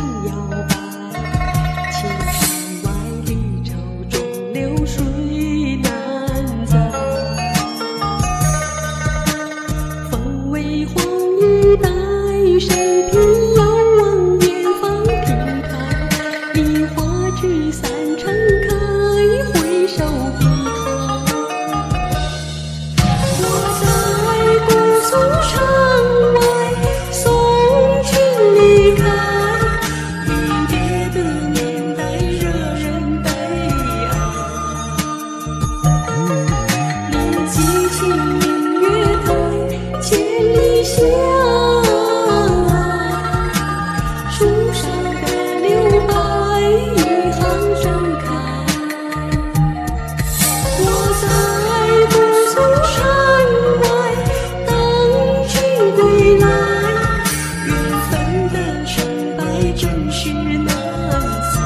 摇摆。青山外，离愁中流水难载。风微黄衣带，谁偏遥望远方平台？梨花枝散盛开，回首碧海。我在姑苏城外送君离开，离别的年代惹人悲哀。念及清明月台，千里相爱，树上的柳白一行盛开。我在姑苏城外等君归来，缘分的成败真是难猜。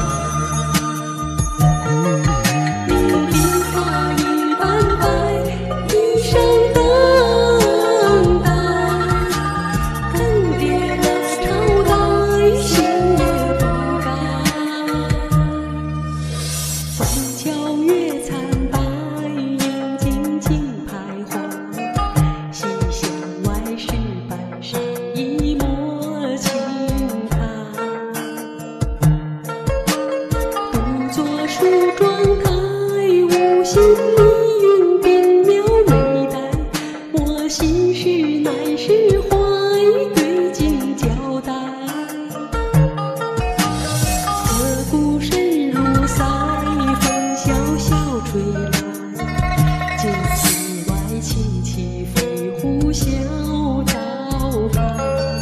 你梨花一般白，一生等待，更迭了朝代，心也不改。枫桥月残白，眼睛轻徘徊。西厢外，石板上一抹轻苔。独坐梳妆台，无心丽云鬓描眉黛。我心事乃释怀，对镜交代。自古深如塞，风萧萧吹来。镜子外，轻骑飞虎啸招牌。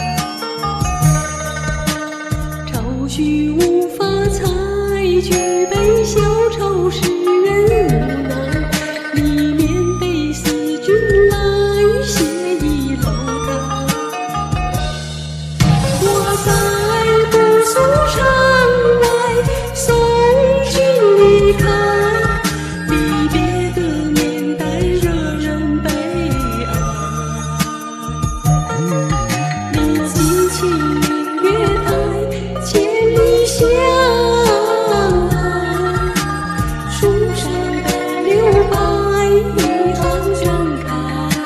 愁绪无法猜，举杯消愁使人无奈。里面得思君来，写意楼台。我在姑苏城外送君离开，离别的年代惹人悲哀。念及清明月台，千里相爱，树上的柳白一行盛开。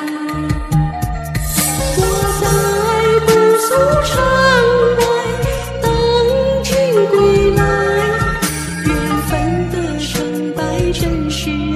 我在姑苏城外等君归来，缘分的成败真是